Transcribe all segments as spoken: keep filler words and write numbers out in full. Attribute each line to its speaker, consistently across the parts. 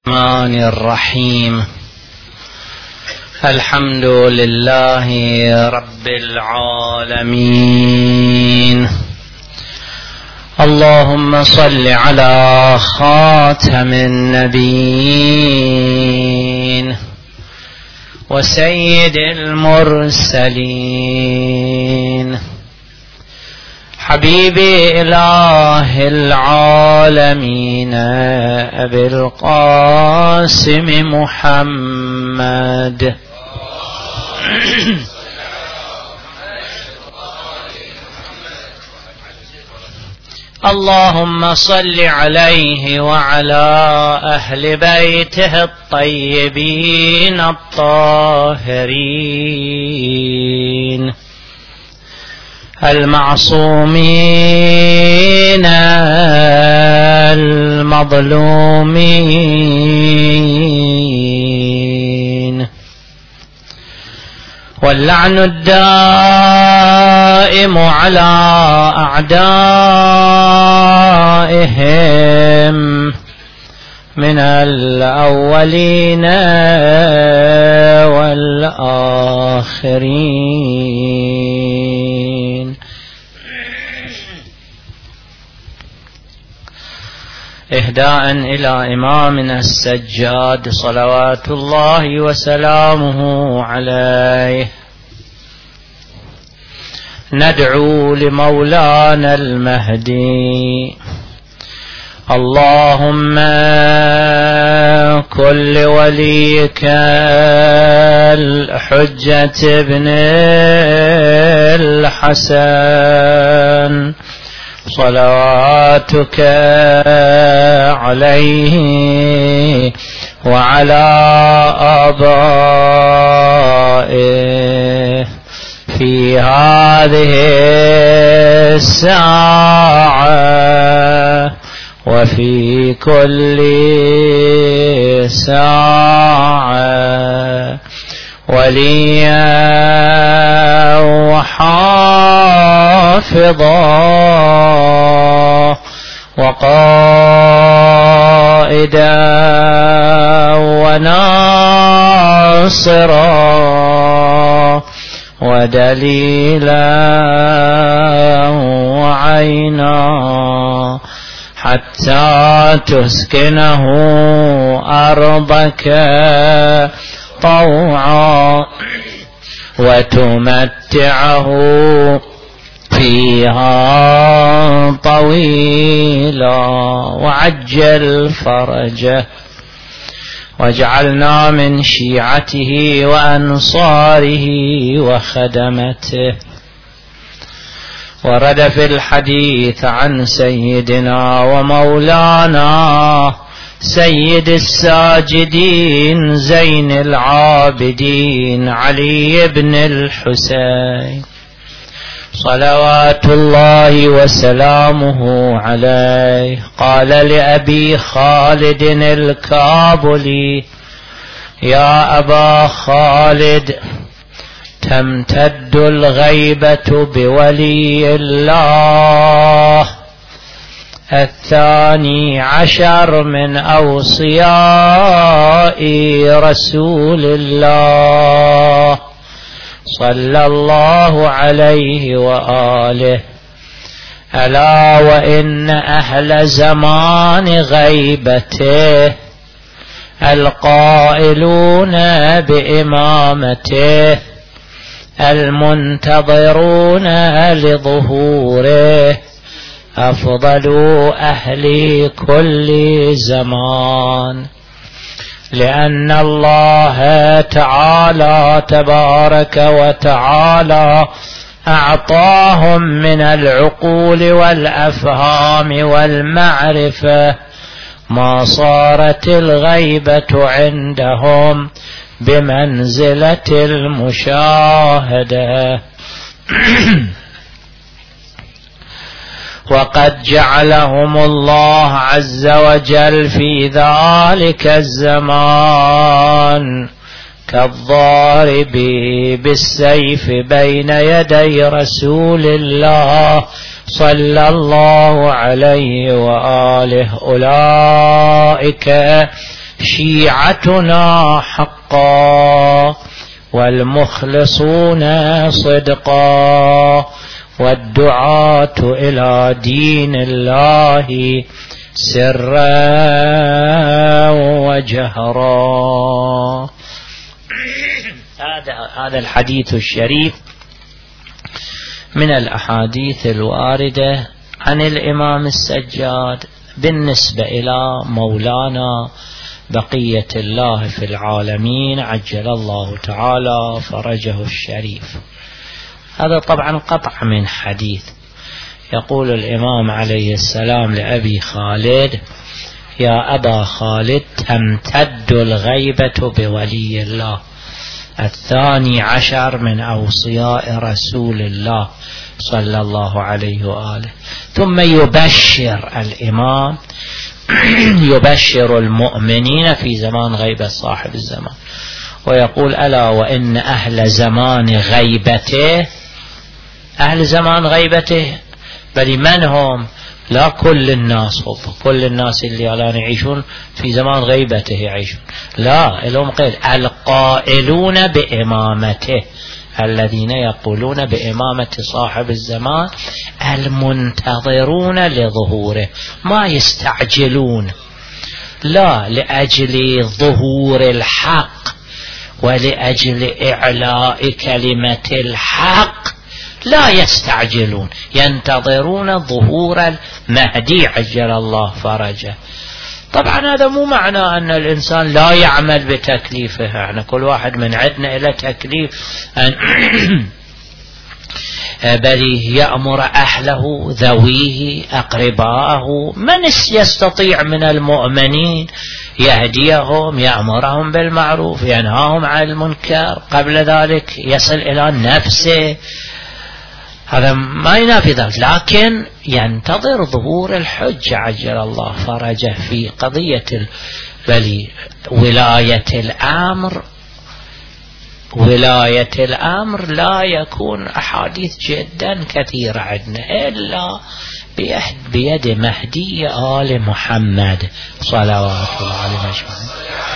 Speaker 1: الرحمن الرحيم. الحمد لله رب العالمين. اللهم صل على خاتم النبيين وسيد المرسلين حبيبي إله العالمين أبي القاسم محمد اللهم صل عليه وعلى أهل بيته الطيبين الطاهرين المعصومين المظلومين، واللعن الدائم على أعدائهم من الأولين والآخرين. إهداء إلى إمامنا السجاد صلوات الله وسلامه عليه. ندعو لمولانا المهدي. اللهم كن لوليك الحجة ابن الحسن صلواتك عليه وعلى آبائه في هذه الساعة وفي كل ساعة، وليا وحافظا وقائدا وناصرا ودليلا وعينا، حتى تسكنه أرضك طوعا وتمتعه فيها طويلا وعجل فرجه، واجعلنا من شيعته وأنصاره وخدمته. ورد في الحديث عن سيدنا ومولانا سيد الساجدين زين العابدين علي بن الحسين صلوات الله وسلامه عليه، قال لأبي خالد الكابلي: يا أبا خالد، تمتد الغيبة بولي الله الثاني عشر من أوصياء رسول الله صلى الله عليه وآله، ألا وإن أهل زمان غيبته القائلون بإمامته المنتظرون لظهوره أفضل أهل كل زمان، لأن الله تعالى تبارك وتعالى أعطاهم من العقول والأفهام والمعرفة ما صارت الغيبة عندهم بمنزلة المشاهدة. وقد جعلهم الله عز وجل في ذلك الزمان كالضارب بالسيف بين يدي رسول الله صلى الله عليه وآله. أولئك شيعتنا حقا والمخلصون صدقا والدعاة إلى دين الله سرا وجهرا. هذا هذا الحديث الشريف من الأحاديث الواردة عن الإمام السجاد بالنسبة إلى مولانا بقية الله في العالمين عجل الله تعالى فرجه الشريف. هذا طبعا قطع من حديث. يقول الإمام عليه السلام لأبي خالد: يا أبا خالد تمتد الغيبة بولي الله الثاني عشر من أوصياء رسول الله صلى الله عليه وآله. ثم يبشر الإمام يبشر المؤمنين في زمان غيبة صاحب الزمان ويقول: ألا وإن أهل زمان غيبته، أهل زمان غيبته بل من هم؟ لا كل الناس، كل الناس اللي الآن يعيشون في زمان غيبته يعيشون، لا، لهم قيل القائلون بإمامته، الذين يقولون بإمامة صاحب الزمان المنتظرون لظهوره، ما يستعجلون، لا، لأجل ظهور الحق ولأجل إعلاء كلمة الحق لا يستعجلون، ينتظرون ظهور المهدي عجل الله فرجه. طبعا هذا مو معنى أن الإنسان لا يعمل بتكليفه، يعني كل واحد من عندنا إلى تكليف أن بل يأمر أهله ذويه أقرباءه، من يستطيع من المؤمنين يهديهم، يأمرهم بالمعروف، ينهاهم عن المنكر، قبل ذلك يصل إلى نفسه، هذا ما ينافي ذلك، لكن ينتظر ظهور الحجة عجل الله فرجه في قضية بل ولاية الأمر. ولاية الأمر لا يكون أحاديث جدا كثيرة عندنا إلا بيد مهدي آل محمد صلوات الله عليه وسلم.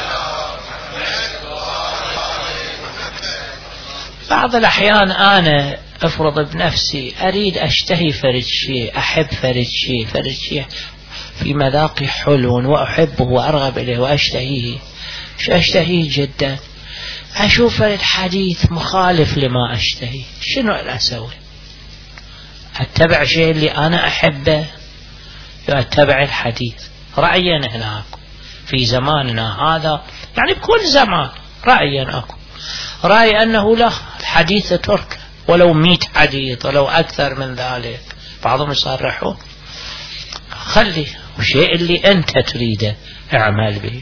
Speaker 1: بعض الأحيان أنا أفرض بنفسي أريد أشتهي فرد شيء، أحب فرد شيء، فرد شيء في مذاقي حلو وأحبه وأرغب إليه وأشتهيه، شو أشتهيه جدا، أشوف فرد حديث مخالف لما أشتهي، شنو أسوي؟ أتبع شيء اللي أنا أحبه أتبع الحديث؟ رأينا هناك في زماننا هذا، يعني بكل زمان رأينا أكو رأي أنه لا، الحديث ترك ولو مئة حديث ولو أكثر من ذلك، بعضهم يصرحون خلي الشيء اللي أنت تريده اعمل به،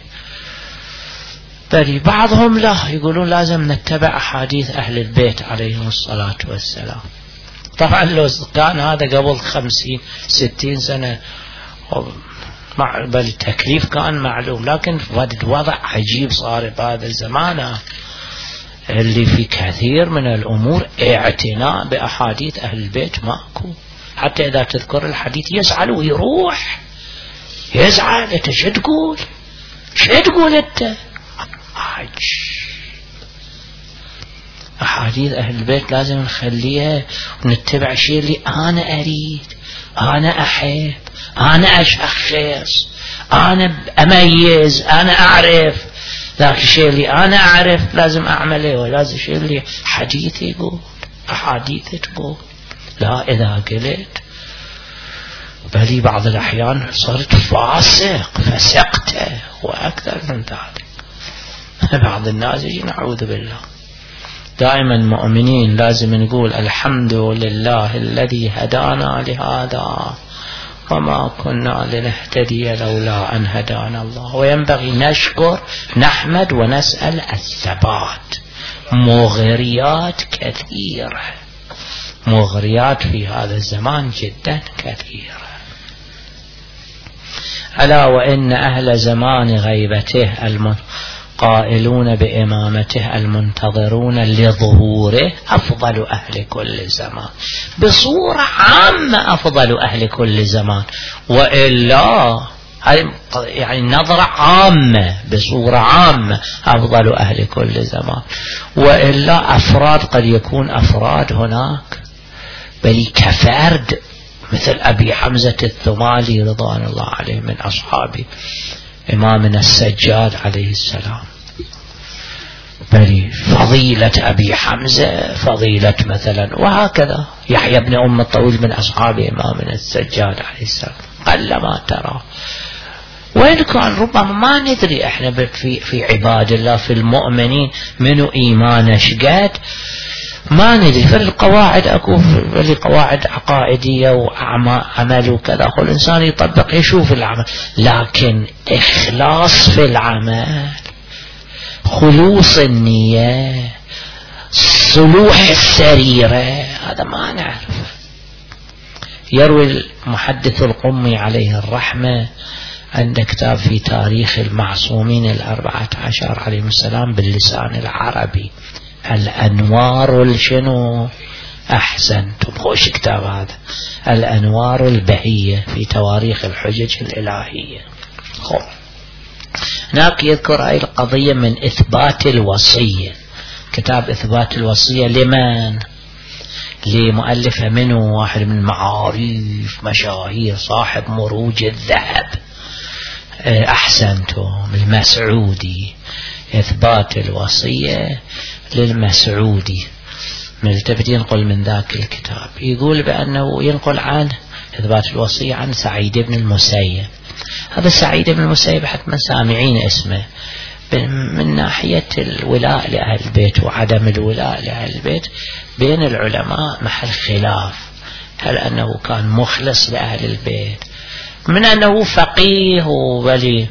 Speaker 1: بل بعضهم لا، يقولون لازم نتبع أحاديث أهل البيت عليهم الصلاة والسلام. طبعا لو كان هذا قبل خمسين ستين سنة بل التكليف كان معلوم، لكن وضع عجيب صار بهذا الزمان اللي في كثير من الأمور اعتناء بأحاديث أهل البيت ماكو، حتى إذا تذكر الحديث يزعل ويروح، يزعل، أنت شو تقول، شو تقول أنت؟ أحاديث أهل البيت لازم نخليها ونتبع شيء اللي أنا أريد، أنا أحب، أنا أشخص، أنا أميز، أنا أعرف، ذاك الشيء اللي أنا أعرف لازم أعمله، ولازم الشيء اللي حديث يقول، أحاديث تقول، لا إذا قلت بل بعض الأحيان صرت فاسق، فسقته وأكثر من ذلك. بعض الناس يجي نعوذ بالله. دائما مؤمنين لازم نقول الحمد لله الذي هدانا لهذا وما كنا لنهتدي لولا أن هدانا الله، وينبغي نشكر نحمد ونسأل الثبات. مغريات كثيرة، مغريات في هذا الزمان جدا كثيرة. ألا وإن أهل زمان غيبته القائلون بإمامته المنتظرون لظهوره أفضل أهل كل زمان، بصورة عامة أفضل أهل كل زمان، وإلا هذه يعني نظرة عامة بصورة عامة أفضل أهل كل زمان. وإلا أفراد قد يكون أفراد هناك بل كفرد مثل أبي حمزة الثمالي رضوان الله عليه من أصحاب إمامنا السجاد عليه السلام، بل فضيلة أبي حمزة فضيلة مثلا، وهكذا يحيى بن أم الطويل من أصحاب إمامنا السجاد عليه السلام قل ما ترى. وإن كان ربما ما ندري إحنا في, في عباد الله في المؤمنين منو إيمان شقد ما ندري. في القواعد أكو في قواعد عقائدية وعمل وكذا، كل إنسان يطبق يشوف العمل، لكن إخلاص في العمل، خلوص النية، صلوح السريرة، هذا ما نعرف. يروي المحدث القمي عليه الرحمة عند كتاب في تاريخ المعصومين الأربعة عشر عليهم السلام باللسان العربي، الأنوار الشنو أحسنتم، خوش كتاب هذا، الأنوار البهية في تواريخ الحجج الإلهية. خب هناك يذكر هذه القضية من إثبات الوصية، كتاب إثبات الوصية لمن؟ لمؤلفة منه واحد من معارف مشاهير صاحب مروج الذهب، أحسنتم، المسعودي، إثبات الوصية للمسعودي، ملتفت ينقل من ذاك الكتاب، يقول بأنه ينقل عنه إثبات الوصية عن سعيد بن المسيب. هذا سعيد بن المسيب حتما سامعين اسمه، من ناحية الولاء لأهل البيت وعدم الولاء لأهل البيت بين العلماء محل خلاف، هل أنه كان مخلص لأهل البيت، من أنه فقيه ولي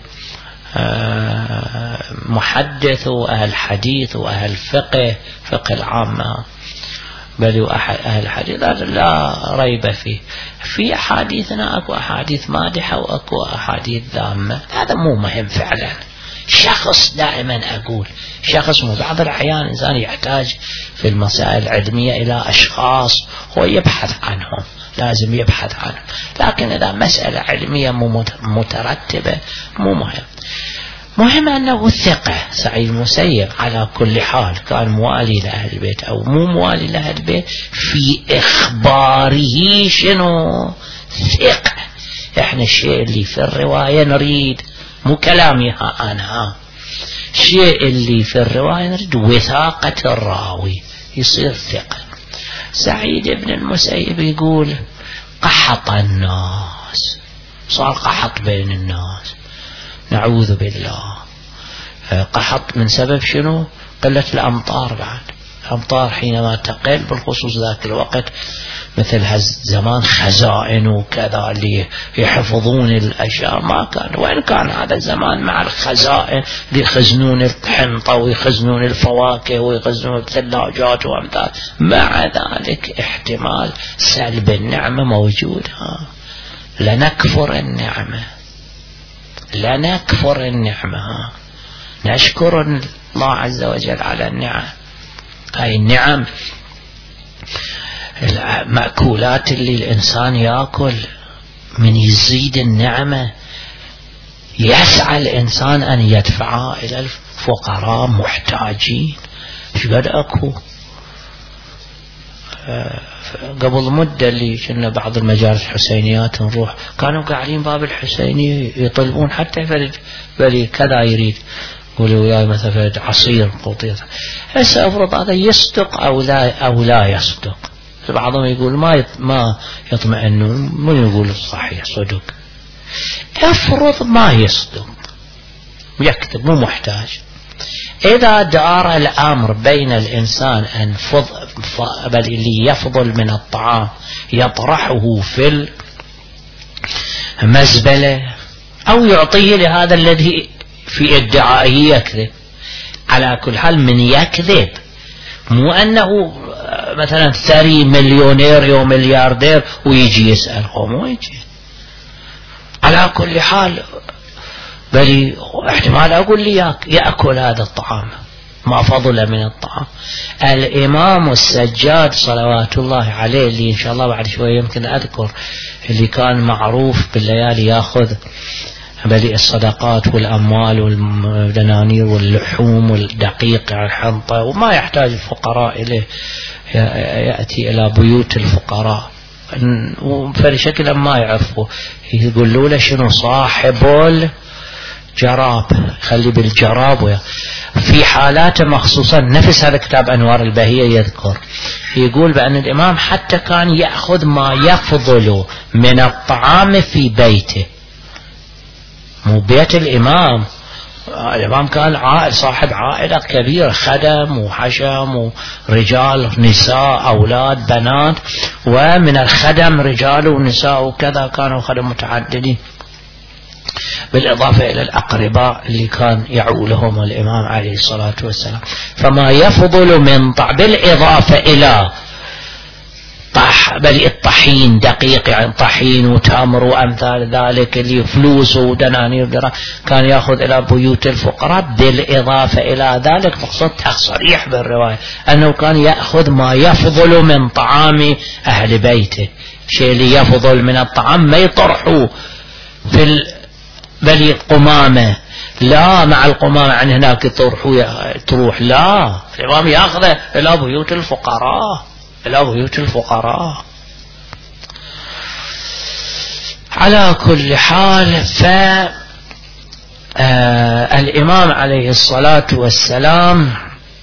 Speaker 1: محدث وأهل حديث وأهل فقه فقه العامة بل أهل حديث لا ريب فيه. في أحاديثنا أكو أحاديث مادحة وأكو أحاديث ذامة، هذا مو مهم فعلا. شخص دائما أقول شخص مو بعض الأحيان إنسان يحتاج في المسائل العلمية إلى أشخاص هو يبحث عنهم، لازم يبحث عنهم، لكن إذا مسألة علمية مو مترتبة مو مهم. مهم أنه الثقة. سعيد المسيب على كل حال كان موالي لأهل البيت أو مو موالي لأهل البيت، في إخباره شنو؟ ثقة. إحنا الشيء اللي في الرواية نريد، مو كلامي ها أنا، الشيء اللي في الرواية نريد وثاقة الراوي يصير ثقة. سعيد بن المسيب يقول قحط الناس، صار قحط بين الناس، نعوذ بالله. قحط من سبب شنو؟ قلة الأمطار. بعد الأمطار حينما تقل بالخصوص ذاك الوقت مثل هالزمان خزائن وكذا اللي يحفظون الأشياء ما كان، وإن كان هذا الزمان مع الخزائن اللي يخزنون الحنطة ويخزنون الفواكه ويخزنون الثلاجات وأمثال، مع ذلك احتمال سلب النعمة موجود. ها لنكفر النعمة، لا نكفر النعمة، نشكر الله عز وجل على النعم. هاي النعم المأكولات اللي الإنسان يأكل من يزيد النعمة يسعى الإنسان أن يدفعها إلى الفقراء محتاجين. شقد أكو قبل مدة اللي كنا بعض المجالس الحسينيات نروح كانوا قاعدين باب الحسيني يطلبون حتى فرد بلي كذا يريد، يقولوا يا مثلا فرد عصير قوطية. هسه أفرض هذا يصدق أو لا أو لا يصدق، بعضهم يقول ما ما يطمئنون، من يقول الصحيح صدق. أفرض ما يصدق يكتب مو محتاج. إذا دار الأمر بين الإنسان أن بل اللي يفضل من الطعام يطرحه في المزبلة أو يعطيه لهذا الذي في ادعائه يكذب، على كل حال من يكذب، مو أنه مثلا ثري مليونير أو ملياردير ويجي يسأله، مو يجي. على كل حال بل احتمال أقول لي يأكل هذا الطعام ما فضل من الطعام. الإمام السجاد صلوات الله عليه اللي إن شاء الله بعد شوية يمكن أذكر، اللي كان معروف بالليالي يأخذ بل الصدقات والأموال والدنانير واللحوم والدقيق على الحنطة، وما يحتاج الفقراء إليه، يأتي إلى بيوت الفقراء فلشكل ما يعرفوا، يقولوا له شنو صاحب الجراب، خلي بالجراب. في حالات مخصوصة نفس هذا كتاب أنوار البهية يذكر، يقول بأن الإمام حتى كان يأخذ ما يفضل من الطعام في بيته، مو بيت الإمام، الإمام كان عائل صاحب عائلة كبيرة، خدم وحشم ورجال نساء أولاد بنات، ومن الخدم رجال ونساء وكذا، كانوا خدم متعددين، بالإضافة إلى الأقرباء اللي كان يعولهم الإمام عليه الصلاة والسلام. فما يفضل من طعام بالإضافة إلى طح بل الطحين دقيق، يعني طحين وتمر وأمثال ذلك اللي فلوس ودنانير، كان يأخذ إلى بيوت الفقراء. بالإضافة إلى ذلك مقصود تصريح بالرواية أنه كان يأخذ ما يفضل من طعام أهل بيته، شيء اللي يفضل من الطعام ما يطرحوا في ال... بل القمامة لا مع القمامة عن هناك تروح تروح لا، الإمام يأخذ إلى بيوت الفقراء، إلى بيوت الفقراء. على كل حال فالإمام عليه الصلاة والسلام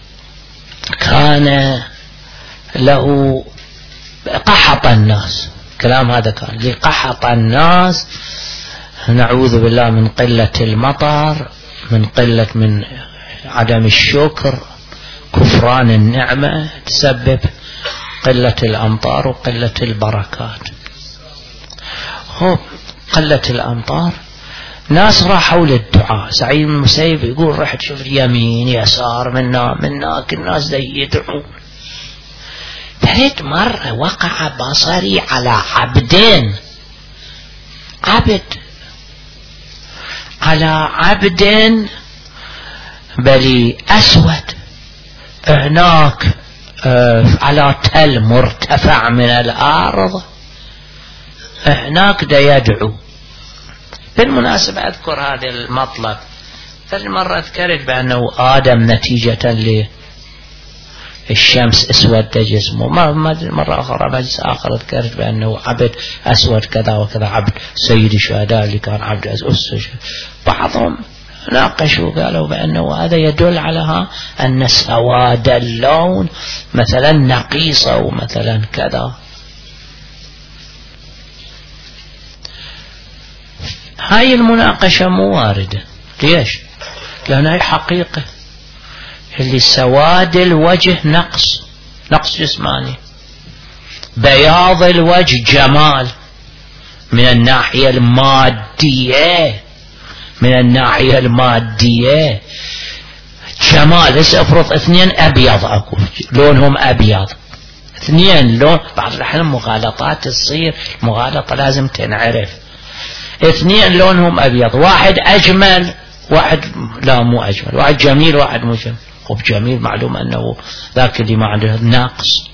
Speaker 1: كان له قحط الناس، كلام هذا كان لقحط الناس، نعوذ بالله من قلة المطر، من قلة من عدم الشكر، كفران النعمة تسبب قلة الأمطار وقلة البركات. هو قلة الأمطار، ناس راحوا للدعاء، سعيد بن المسيب يقول رحت شوف يمين يسار منا مناك الناس دي يدعون. ثالث مرة وقع بصري على عبدين، عبد على عبد بلي أسود هناك على تل مرتفع من الأرض، هناك دا يدعو. بالمناسبة أذكر هذا المطلب، ثاني مرة ذكرت بأنه آدم نتيجة للشمس أسود جسمه، مرة أخرى مجلس آخر ذكرت بأنه عبد أسود كذا وكذا، عبد سيد الشهداء اللي كان عبد أسود. بعضهم ناقشوا قالوا بأنه هذا يدل على أن سواد اللون مثلا نقيصة ومثلا كذا. هاي المناقشة مو واردة. ليش؟ لأن هاي حقيقة، اللي سواد الوجه نقص، نقص جسماني، بياض الوجه جمال من الناحية المادية، من الناحية المادية جمال. هسه افرض اثنين ابيض اكو لونهم ابيض، اثنين لون، بعض الاحيان مغالطات تصير، مغالطة لازم تنعرف. اثنين لونهم ابيض، واحد اجمل واحد لا مو اجمل، واحد جميل واحد مو جميل. خب جميل معلوم انه ذاك اللي ما عنده نقص،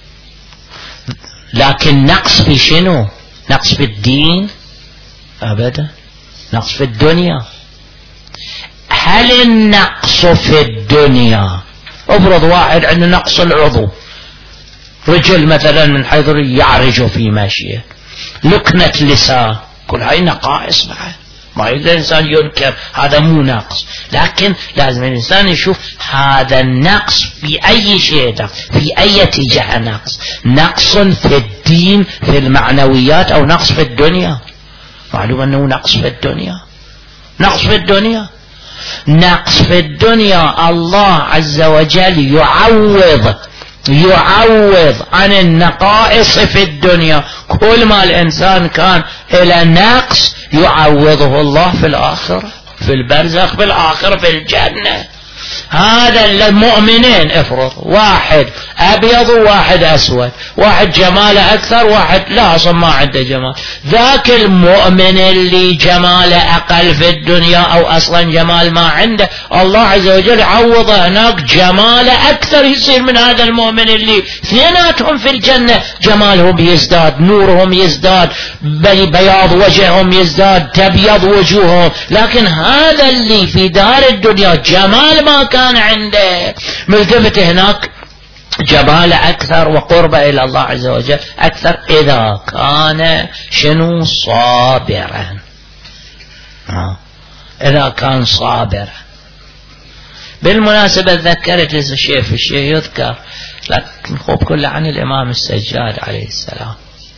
Speaker 1: لكن نقص في شنو؟ نقص في الدين ابدا، نقص في الدنيا. هل النقص في الدنيا، افرض واحد عنده نقص العضو، رجل مثلا من حيث يعرج في ماشية، لكنة لسان، كل هاي نقائص بعد، ما يقدر الإنسان ينكر هذا مو نقص، لكن لازم الإنسان يشوف هذا النقص في أي شيء، في أي اتجاه نقص، نقص في الدين في المعنويات أو نقص في الدنيا. معلوم أنه نقص في الدنيا، نقص في الدنيا، نقص في الدنيا. الله عز وجل يعوض يعوض عن النقائص في الدنيا. كل ما الإنسان كان إلى نقص يعوضه الله في الآخرة، في البرزخ، في الآخرة، في الجنة. هذا المؤمنين افرض واحد أبيض وواحد أسود، واحد جماله أكثر واحد لا أصلا ما عنده جمال، ذاك المؤمن اللي جماله أقل في الدنيا أو أصلا جمال ما عنده، الله عز وجل عوضه هناك جماله أكثر يصير من هذا المؤمن اللي اثنيناتهم في الجنة جمالهم يزداد، نورهم يزداد، بل بياض وجههم يزداد، تبيض وجوههم. لكن هذا اللي في دار الدنيا جمال ما كان عنده ملتفت هناك جمال أكثر وقربة إلى الله عز وجل أكثر إذا كان شنو صابرا، إذا كان صابرا. بالمناسبة ذكرت الشيء في الشيء يذكر لكن خوب كله عن الإمام السجاد عليه السلام.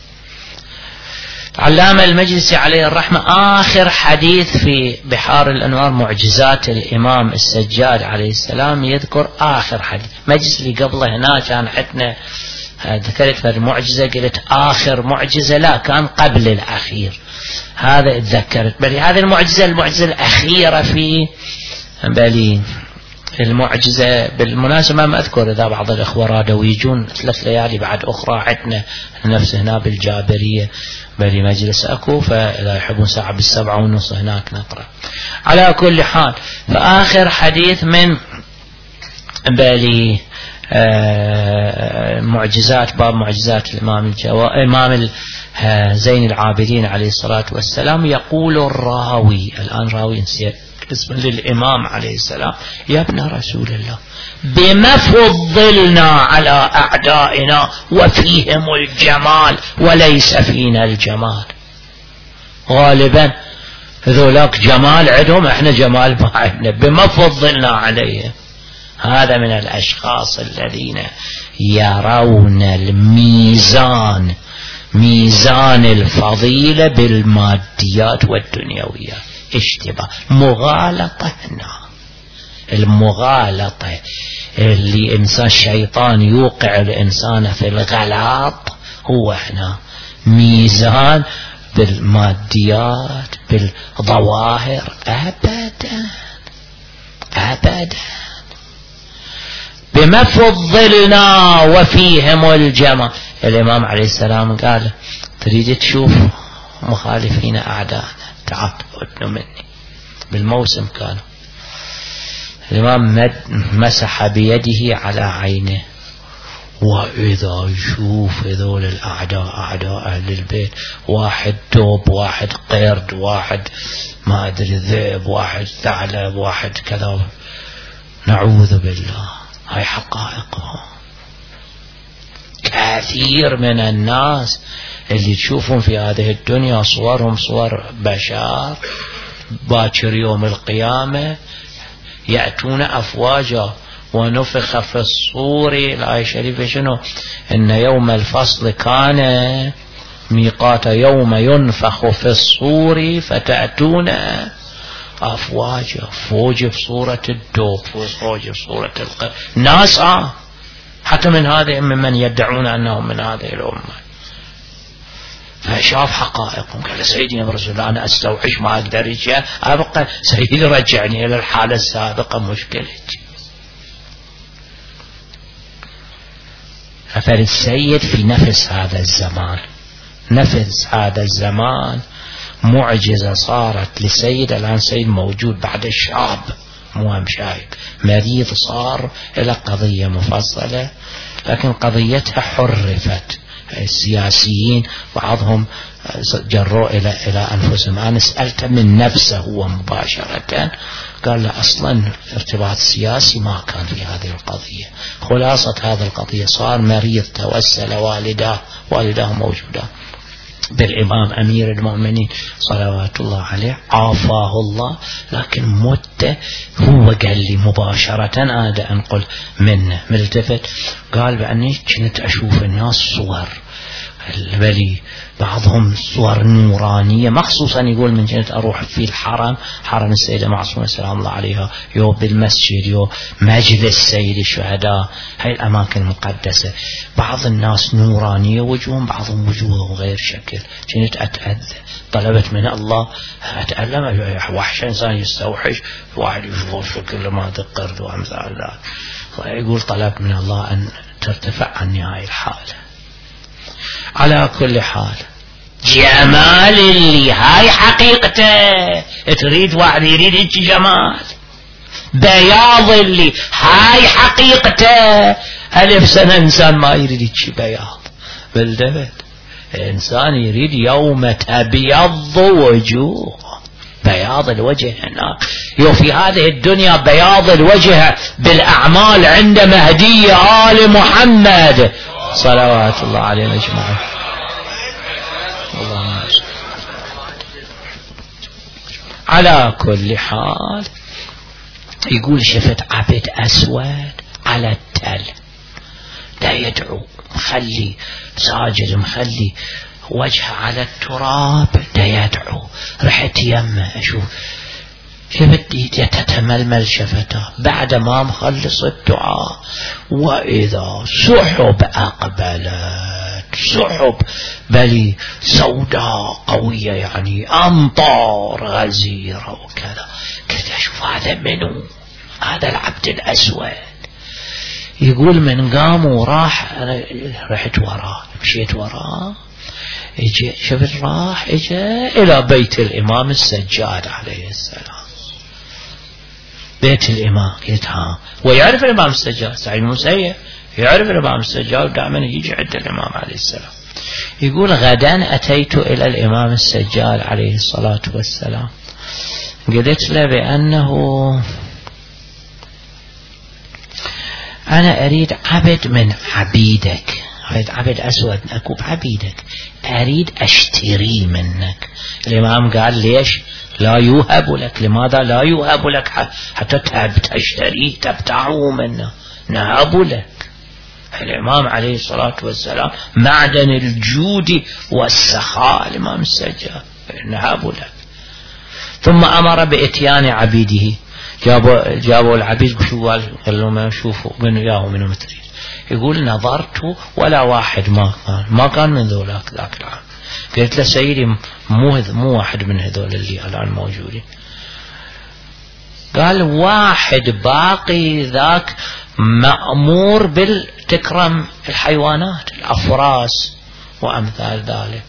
Speaker 1: علامة المجلسي عليه الرحمة آخر حديث في بحار الأنوار معجزات الإمام السجاد عليه السلام يذكر آخر حديث. مجلس اللي قبله هنا كان عندنا ذكرت في المعجزة قلت آخر معجزة، لا كان قبل الأخير، هذا اتذكرت بل هذه المعجزة المعجزة الأخيرة في بلي المعجزة. بالمناسبة ما أذكر إذا بعض الأخوة رادوا ويجون ثلاث ليالي بعد أخرى عندنا نفس هنا بالجابرية بلي مجلس أكو، فإذا يحبون ساعة بالسبعة ونص هناك نقرأ. على كل حال فآخر حديث من بلي آه معجزات باب معجزات الإمام الجوا... إمام زين العابدين عليه الصلاة والسلام. يقول الراوي الآن راوي نسيت اسم للإمام عليه السلام: يا ابن رسول الله بما فضلنا على أعدائنا وفيهم الجمال وليس فينا الجمال. غالبا ذولاك جمال عندهم احنا جمال ما عندنا، بما فضلنا عليهم. هذا من الأشخاص الذين يرون الميزان ميزان الفضيلة بالماديات والدنيويات. اشتباه مغالطة هنا، المغالطة اللي إنسان الشيطان يوقع الإنسان في الغلط هو هنا ميزان بالماديات بالظواهر أبدا أبدا. بما فضلنا وفيهم الجمال. الإمام عليه السلام قال تريد تشوف مخالفين أعدائنا تعال ادنوا مني. بالموسم كانوا الإمام مسح بيده على عينه، وإذا يشوف هذول الأعداء أعداء أهل البيت، واحد دوب واحد قرد واحد ما أدري ذئب واحد ثعلب واحد كذا، نعوذ بالله. هاي حقائقهم. كثير من الناس اللي تشوفهم في هذه الدنيا صورهم صور بشر، باكر يوم القيامة يأتون أفواجا ونفخ في الصور. الآية الشريفة شنو؟ إن يوم الفصل كان ميقات يوم ينفخ في الصور فتأتون أفواجا، فوج في صورة الدوب، فوج في صورة القرد، ناس آه حتى من هذه ممن يدعون أنهم من هذه الأمة. فشاف حقائقهم قال سيدي يا رسول الله أنا أستوحش ما أقدر أبقى، سيدي رجعني إلى الحالة السابقة مشكلتي. أثر السيد في نفس هذا الزمان، نفس هذا الزمان معجزة صارت لسيد. الآن سيد موجود بعد الشاب مو هم شايب مريض، صار إلى قضية مفصلة لكن قضيتها حرفت. السياسيين بعضهم جروا إلى إلى أنفسهم. أنا سألت من نفسه هو مباشرة قال له أصلا ارتباط سياسي ما كان في هذه القضية. خلاصة هذه القضية صار مريض، توسل والداه والداه موجودة بالإمام أمير المؤمنين صلوات الله عليه عافاه الله، لكن مت. هو قال لي مباشرة أنا أنقل منه ملتفت قال بأني كنت أشوف الناس صور البلي بعضهم صور نورانية، مخصوصا يقول من كنت أروح في الحرم، حرم السيدة معصومة سلام الله عليها، يو بالمسجد، يو مجلس سيد الشهداء، هاي الأماكن المقدسة، بعض الناس نورانية وجوههم، بعضهم وجوههم غير شكل. كنت أتأذى، طلبت من الله أتألم، وحش إنسان يستوحش، واحد يشوفه شكل ما ذكرت وأمثال ذلك. يقول طلبت من الله أن ترتفع عني هاي الحالة. على كل حال جمال اللي هاي حقيقته، تريد واحد يريد هيك جمال. بياض اللي هاي حقيقته، ألف سنة إنسان ما يريد هيك بياض بالدبل. إنسان يريد يوم تبيض وجوه، بياض الوجه هناك. يو في هذه الدنيا بياض الوجه بالأعمال عند مهدي آل محمد صلوات الله عليه أجمعين. اللهم على كل حال يقول شفت عبد أسود على التل دا يدعو، مخلي ساجد، مخلي وجهه على التراب دا يدعو. رحت يمه أشوف شفت يتتململ شفته بعد ما مخلص الدعاء، وإذا سحب أقبلت، سحب بلي سوداء قوية، يعني أمطار غزيرة وكذا. كنت أشوف هذا منو؟ هذا العبد الأسود. يقول من قام وراح، أنا رحت وراه، مشيت وراه، اجي شفت راح اجي إلى بيت الإمام السجاد عليه السلام. بيت الإمام، قلت ها، ويعرف الإمام السجاد سعيد بن المسيب، يعرف الإمام السجاد، دائما يجي عند الإمام عليه السلام. يقول غدا أتيت إلى الإمام السجاد عليه الصلاة والسلام، قلت له بأنه أنا أريد عبد من عبيدك، أريد عبد أسود أكوب عبيدك، أريد أشتري منك. الإمام قال ليش لا يوهب لك؟ لماذا لا يوهب لك حتى تشتريه تبتعه منه؟ نهب لك. الإمام عليه الصلاة والسلام معدن الجود والسخاء، الإمام السجاد، نهب لك. ثم أمر بإتيان عبيده، جابوا, جابوا العبيد بشوال، قالوا ما شوفوا من ياهو منه مثلي. يقول نظرت ولا واحد ما كان ما كان من ذولاك ذاك العام. قلت له سيدي مو مو واحد من هذول اللي الآن موجودين. قال واحد باقي ذاك مأمور بالتكرم الحيوانات، الأفراس وأمثال ذلك.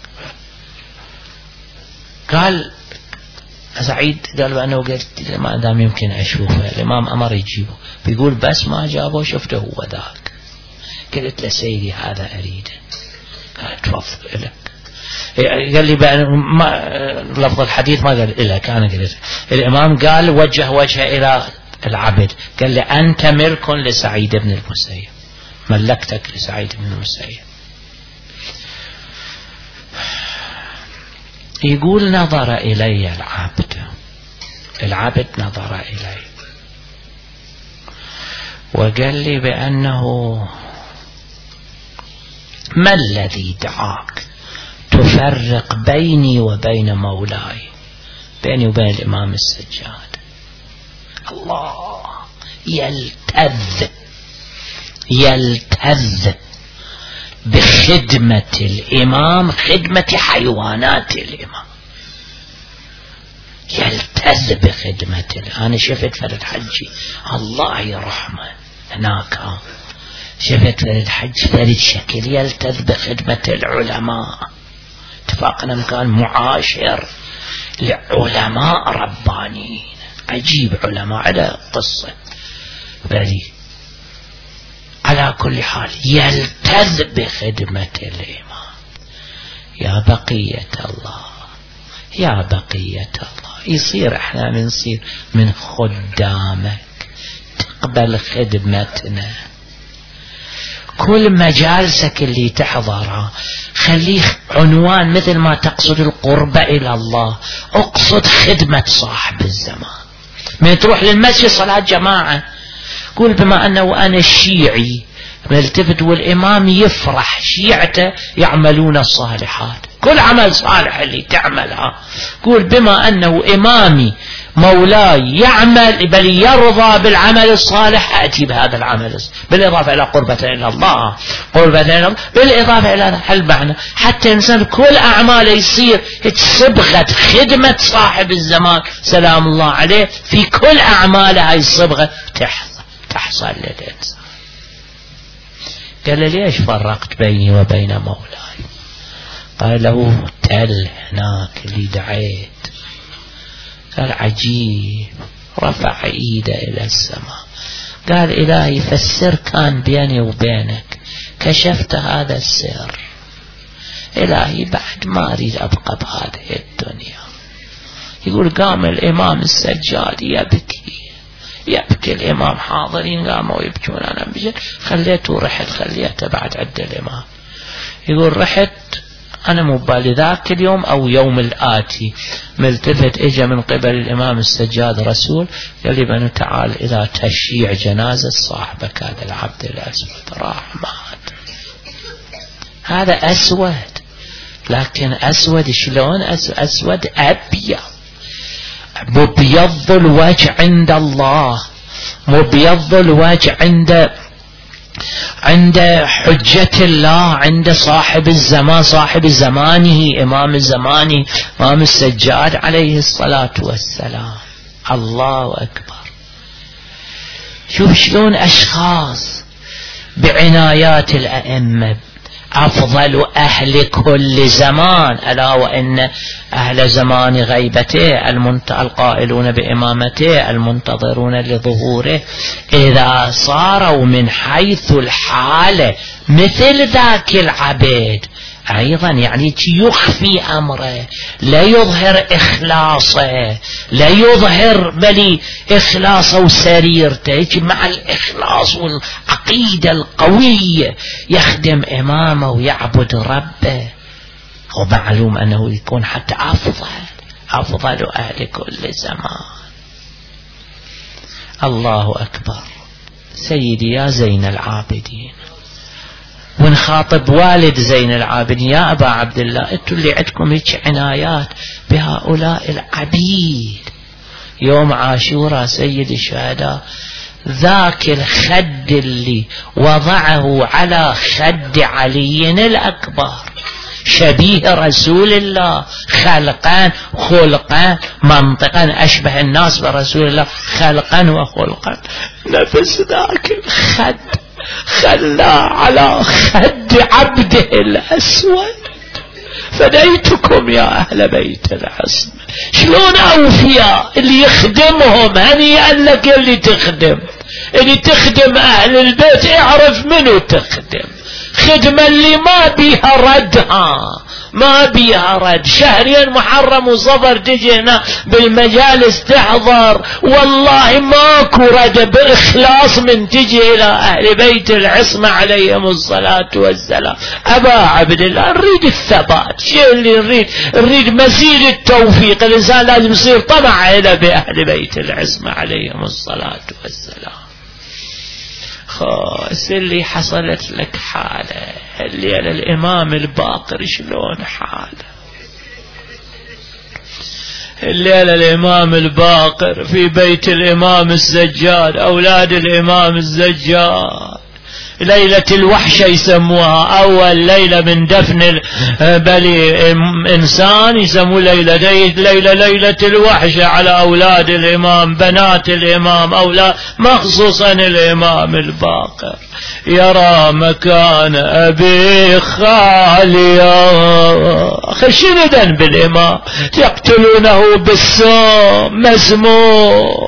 Speaker 1: قال سعيد قال بأنه قلت ما دام يمكن أشوفه، الإمام أمر يجيبه، بيقول بس ما جابه شفته هو ذاك. قلت له سيدي هذا أريده. قال تفضل لك. قال لي ما لفظ الحديث ما قال لك، أنا قلت الإمام قال وجه وجهه إلى العبد، قال له أنت ملك لسعيد بن المسيب، ملكتك لسعيد بن المسيب. يقول نظر إلي العبد، العبد نظر إلي وقال لي بأنه ما الذي دعاك تفرق بيني وبين مولاي، بيني وبين الإمام السجاد؟ الله يلتذ يلتذ بخدمة الإمام، خدمة حيوانات الإمام، يلتذ بخدمة الإمام. أنا شفت فرد حجي الله يرحمه هناك، شفت فرد حج فرد شكل يلتذ بخدمة العلماء، اتفاقنا كان معاشر لعلماء ربانيين، عجيب علماء على قصة فريد. على كل حال يلتذ بخدمة الإمام. يا بقية الله، يا بقية الله، يصير احنا بنصير من خدامك، تقبل خدمتنا. كل مجالسك اللي تحضرها خليه عنوان، مثل ما تقصد القرب إلى الله اقصد خدمة صاحب الزمان. من تروح للمسجد صلاة جماعة قول بما أنه أنا الشيعي نلتفت والإمام يفرح، شيعته يعملون الصالحات، كل عمل صالح اللي تعملها قول بما أنه إمامي مولاي يعمل بل يرضى بالعمل الصالح أتي بهذا العمل بالإضافة إلى قربة إلى الله، قربة إلى الله بالإضافة إلى هالمعنى، حتى إنسان كل أعماله يصير صبغة خدمة صاحب الزمان سلام الله عليه، في كل أعماله هاي الصبغة تحصل تحصل للإنسان. قال ليش فرقت بيني وبين مولاي؟ قال له تل هناك اللي دعيت. قال عجيب، رفع ايده الى السماء قال إلهي فالسر كان بيني وبينك، كشفت هذا السر إلهي بعد ما أريد أبقى بهذه الدنيا. يقول قام الإمام السجاد يبكي يبكي الإمام، حاضرين قاموا يبكون، أنا بجد خليته رحت خليته بعد عند الإمام. يقول رحت أنا مبالي ذاك اليوم أو يوم الآتي، ملتفت إجا من قبل الإمام السجاد رسول قال لي بنو تعال إلى تشييع جنازة صاحبك هذا العبد الأسود، راح مات. هذا أسود، لكن أسود شلون؟ أسود أبيض، مبيض الوجه عند الله، مبيض الوجه عند عند حجة الله، عند صاحب الزمان، صاحب زمانه، إمام الزمان، إمام السجاد عليه الصلاة والسلام. الله أكبر. شوف شلون أشخاص بعنايات الأئمة أفضل أهل كل زمان، ألا وإن أهل زمان غيبته القائلون بإمامته المنتظرون لظهوره إذا صاروا من حيث الحالة مثل ذاك العبد أيضا يعني يخفي أمره، لا يظهر إخلاصه، لا يظهر بل إخلاصه وسريرته، مع الإخلاص والعقيدة القوية يخدم إمامه ويعبد ربه. ومعلوم أنه يكون حتى أفضل أفضل أهل كل زمان. الله أكبر. سيدي يا زين العابدين، ونخاطب والد زين العابدين، يا أبا عبد الله انتوا اللي عندكم هيك عنايات بهؤلاء العبيد. يوم عاشوراء سيد الشهداء ذاك الخد اللي وضعه على خد علي الأكبر شبيه رسول الله خلقا خلقا منطقا، أشبه الناس برسول الله خلقا وخلقا. نفس ذاك الخد خلاه على خد عبده الأسود. فديتكم يا أهل بيت العصمة. شلون أوفياء اللي يخدمهم، هنيئا لك اللي تخدم، اللي تخدم أهل البيت اعرف منو تخدم، خدمة اللي ما بيها ردها، ما بيها رد. شهرين محرم وصفر تجي هنا بالمجالس تحضر، والله ماكو رد بإخلاص من تجي إلى أهل بيت العصمة عليهم الصلاة والسلام. أبا عبد الله نريد الثبات، شيء اللي نريد نريد مزيد التوفيق. الإنسان لازم يصير طمع إلى بأهل بيت العصمة عليهم الصلاة والسلام. خاص اللي حصلت لك حالة اللي على الإمام الباقر شلون حاله، اللي على الإمام الباقر في بيت الإمام السجاد، أولاد الإمام السجاد، ليلة الوحشة يسموها، أول ليلة من دفن بلي إنسان يسموه ليلة ليلة ليلة الوحشة على أولاد الإمام، بنات الإمام، أولاد مخصوصا الإمام الباقر. يرى مكان أبي خاليا خشندا بالإمام يقتلونه بالسم مسموم،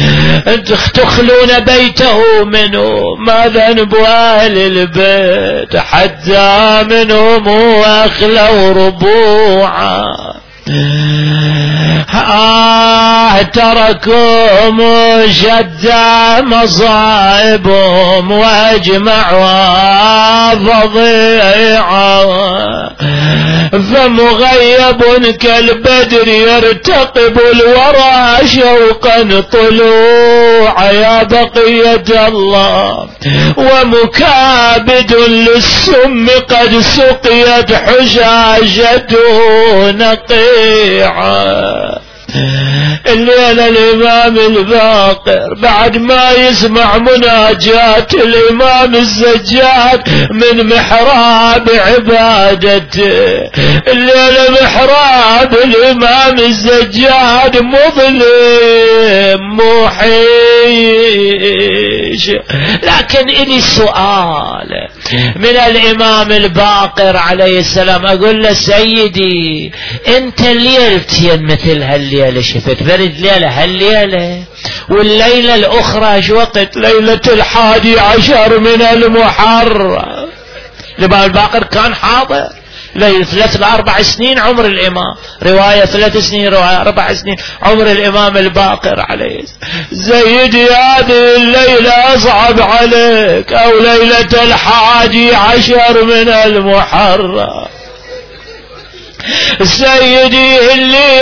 Speaker 1: تخلون بيته منه، ما ذنب أهل البيت حتى منهم أخلوا ربوعا. آه تركوا مشتى مصائبهم واجمعوا فضيعا، فمغيب كالبدر يرتقب الورى شوقا طلوع يا بقية الله، ومكابد للسم قد سقيت حشاشته نقيعا. الليلة الإمام الباقر بعد ما يسمع مناجات الإمام السجاد من محراب عبادته، الليلة محراب الإمام السجاد مظلم موحيش. لكن إلي سؤال من الإمام الباقر عليه السلام، أقول له سيدي أنت ليلتين مثل هالليلة شفت برد ليلة هالليلة، والليلة الأخرى شو وقت؟ ليلة الحادي عشر من المحرم. الإمام الباقر كان حاضر ليلة ثلاث لأربع سنين عمر الإمام، رواية ثلاث سنين رواية أربع سنين عمر الإمام الباقر عليه السلام. سيدي هذه الليلة أصعب عليك، أو ليلة الحادي عشر من المحرم. سيدي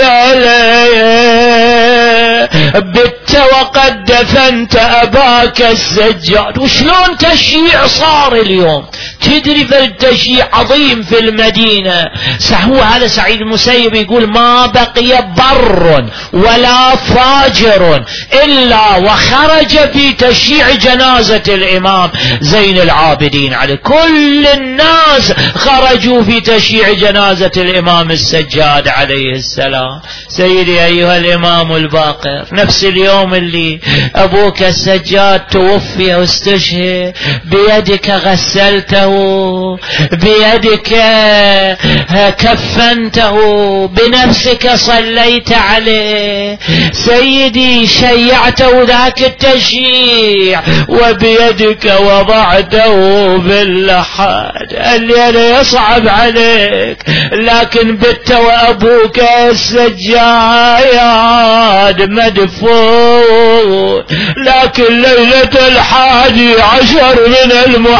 Speaker 1: الليلة بت وقد دفنت أباك السجاد. وشلون تشييع صار اليوم؟ تدري فرد تشييع عظيم في المدينة. هو هذا سعيد المسيب يقول ما بقي بر ولا فاجر إلا وخرج في تشييع جنازة الإمام زين العابدين عليه. كل الناس خرجوا في تشييع جنازة الإمام السجاد عليه السلام. سيدي أيها الإمام الباقر، نفس اليوم اللي أبوك السجاد توفي واستشهد بيدك غسلته، بيدك كفنته، بنفسك صليت عليه. سيدي شيعته ذاك التشييع وبيدك وضعته باللحد. الليلة يصعب عليك، لكن بت وأبوك السجاد مدفون. لكن ليلة الحادي عشر من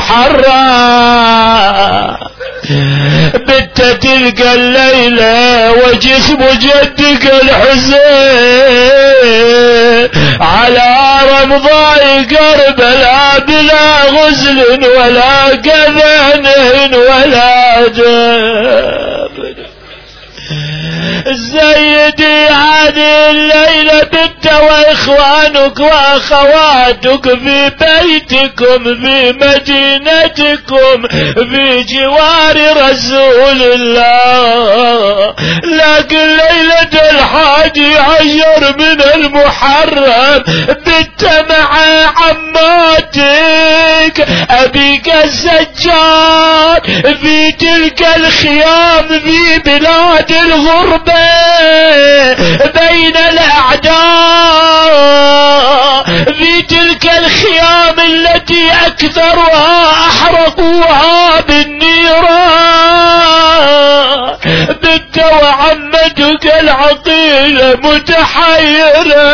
Speaker 1: المحرم بت تلك الليلة وجسم جدك الحسين على رمضاء كربلاء بلا غسل ولا كفن ولا دفن. سيدي هذه الليلة بت واخوانك واخواتك في بيتكم في مدينتكم في جوار رسول الله. لكن ليلة الحادي عشر من المحرم بت مع عماتك أبيك السجاد في تلك الخيام في بلاد الغربة بين الأعداء، في تلك الخيام التي أكثرها أحرقوها بالنيران. بت وعمتك العقيلة متحيرة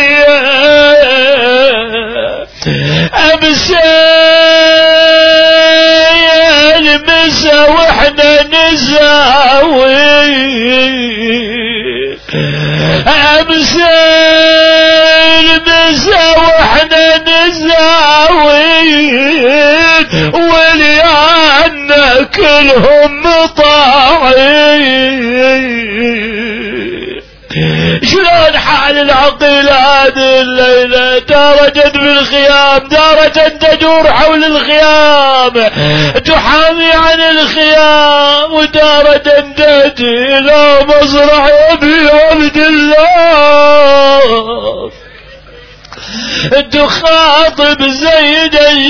Speaker 1: أمسي المسا وإحنا نساوي، أمسي المسا وإحنا نساوي، وليانا كلهم مطاعين. شلون حال العقيل هذه الليلة؟ تارة في الخيام، تارة تدور حول الخيام تحامي عن الخيام، وتارة تأتي إلى مصرع أبي عبد الله تخاطب زيد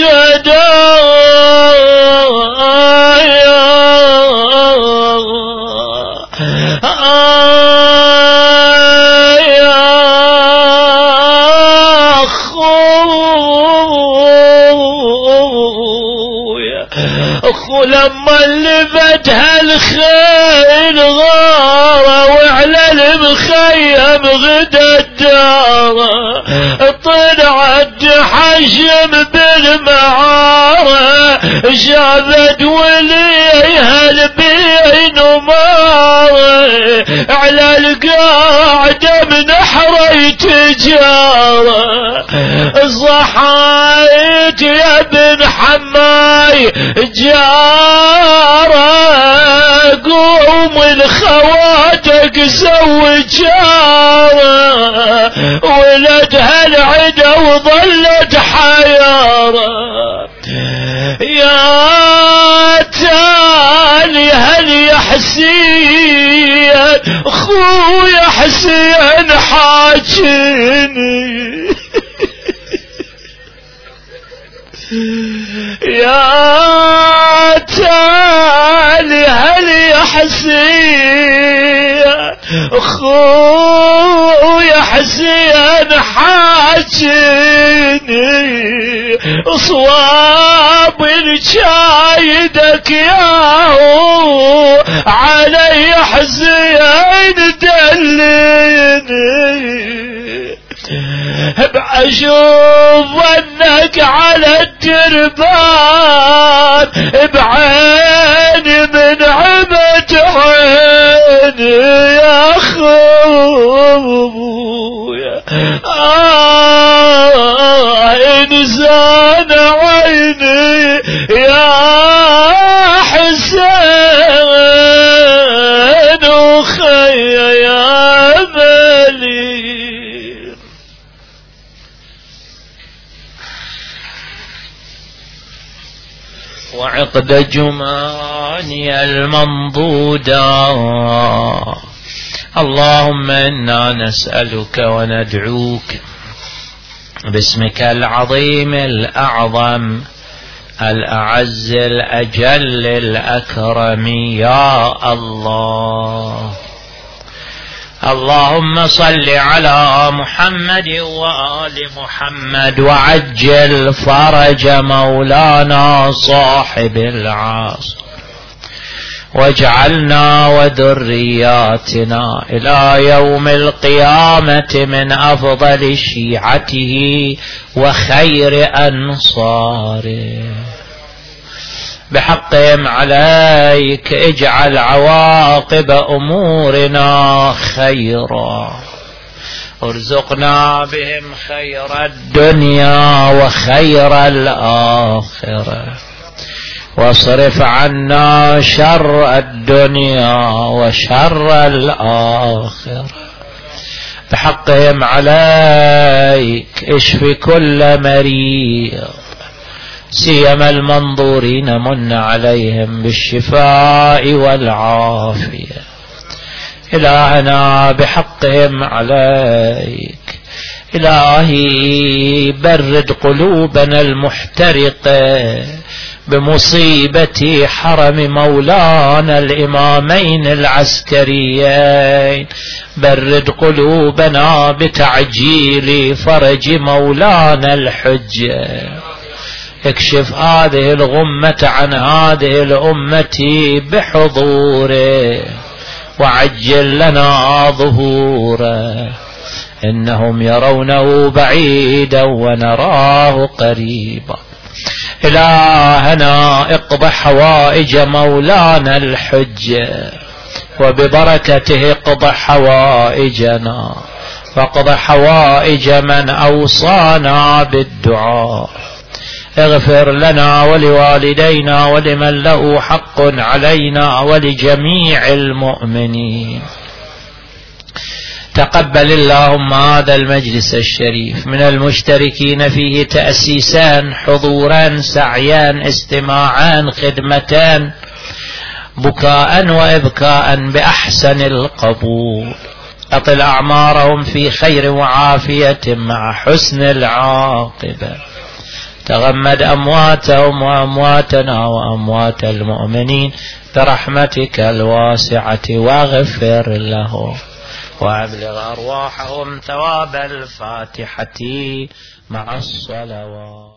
Speaker 1: الشهداء. اخو لما لفتها الخيل غارة وعلى المخيم غدا الدارة طلعت حشم بالمعارة شافت وليها البين ومارة على القاعدة من حري تجارة صحيت يا ابن حماي جارة قوم لخواتك سوي جارة ولدها العدا وظلت حيارة يا تالي هل يا حسين خويا حسين حاجني يا تالي هل يا حسين خويا حسين حاجني صواب الشايدك ياهو علي حسين دلني بأشوف انك على التربان بعيني من عبت عيني يا خويا آه انسان عيني يا حسين وخيا يا ملي وعقد جماني المنضودة اللهم إنا نسألك وندعوك باسمك العظيم الأعظم الأعز الأجل الأكرم يا الله. اللهم صل على محمد وآل محمد وعجل فرج مولانا صاحب العصر واجعلنا وذرياتنا إلى يوم القيامة من أفضل شيعته وخير أنصاره. بحقهم عليك اجعل عواقب أمورنا خيرا ارزقنا بهم خير الدنيا وخير الآخرة واصرف عنا شر الدنيا وشر الآخرة. بحقهم عليك اشف كل مريض سيما المنظورين من عليهم بالشفاء والعافية. إلهنا بحقهم عليك إلهي برد قلوبنا المحترقة بمصيبة حرم مولانا الإمامين العسكريين. برد قلوبنا بتعجيل فرج مولانا الحجة. اكشف هذه الغمة عن هذه الأمة بحضوره وعجل لنا ظهوره. إنهم يرونه بعيدا ونراه قريبا. إلهنا اقض حوائج مولانا الحجة وببركته اقض حوائجنا واقض حوائج من أوصانا بالدعاء. اغفر لنا ولوالدينا ولمن له حق علينا ولجميع المؤمنين. تقبل اللهم هذا المجلس الشريف من المشتركين فيه تأسيسان حضوران سعيان استماعان خدمتان بكاء وإبكاء بأحسن القبول. أطل أعمارهم في خير وعافية مع حسن العاقبة. تغمد أمواتهم وأمواتنا وأموات المؤمنين برحمتك الواسعة واغفر لهم وأبلغ أرواحهم ثواب الفاتحة مع الصلوات.